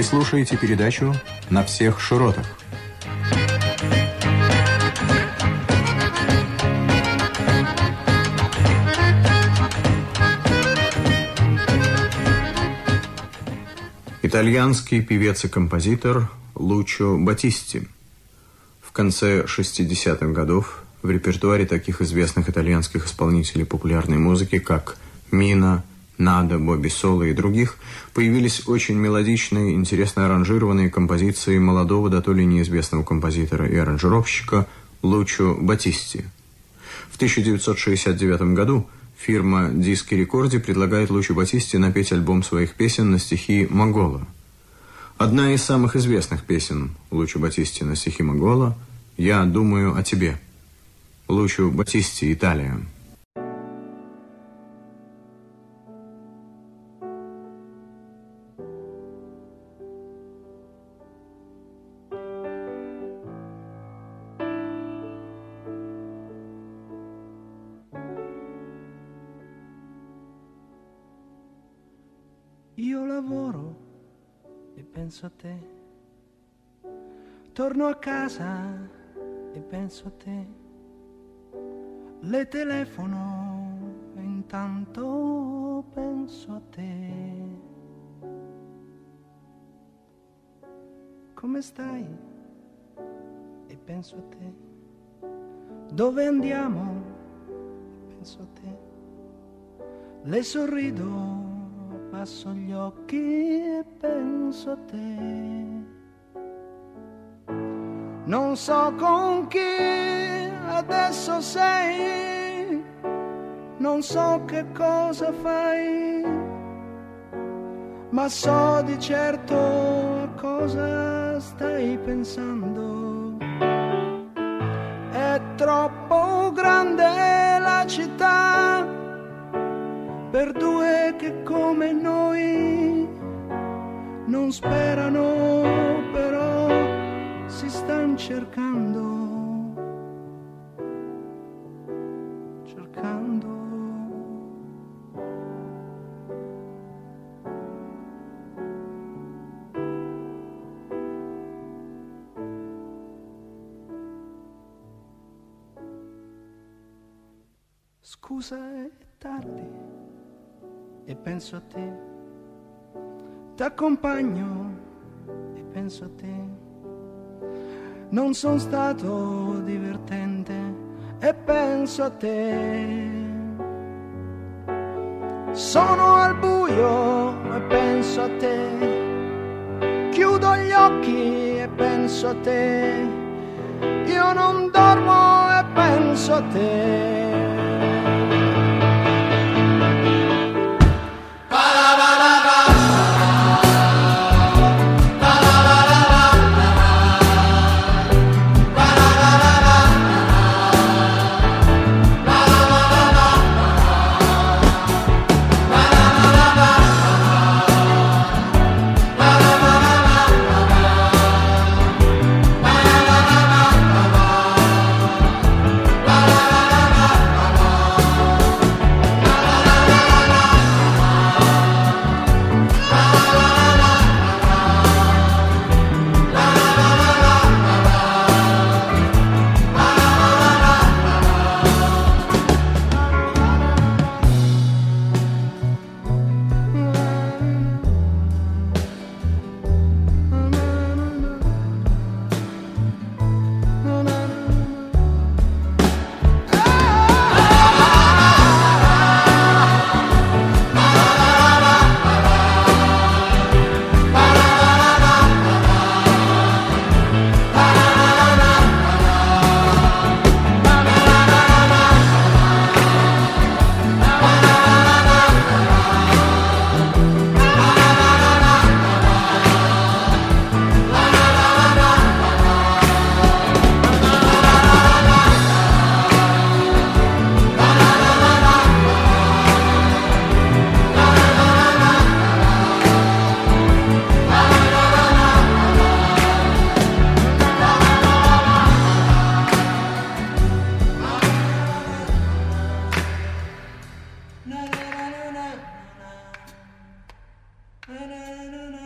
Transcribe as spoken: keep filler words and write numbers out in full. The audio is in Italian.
слушаете передачу «На всех широтах». Итальянский певец и композитор Лучо Батисти. В конце шестидесятых годов в репертуаре таких известных итальянских исполнителей популярной музыки, как Мина, Надо, Бобби Соло и других, появились очень мелодичные, интересно аранжированные композиции молодого, да то ли неизвестного композитора и аранжировщика Лучо Батисти. В тысяча девятьсот шестьдесят девятом году фирма Диски Рекорди предлагает Лучо Батисти напеть альбом своих песен на стихи Магола. Одна из самых известных песен Лучо Батисти на стихи Магола «Я думаю о тебе». Лучо Батисти, Италия. Io lavoro e penso a te, torno a casa e penso a te, le telefono e intanto penso a te. Come stai? E penso a te. Dove andiamo? Penso a te. Le sorrido, passo gli occhi e penso a te. Non so con chi adesso sei, non so che cosa fai, ma so di certo a cosa stai pensando. È troppo grande la città per due che come noi non sperano, però si stan cercando, cercando. Scusa, è tardi e penso a te, t'accompagno e penso a te. Non son stato divertente e penso a te. Sono al buio e penso a te. Chiudo gli occhi e penso a te. Io non dormo e penso a te. Na na na na na na na na.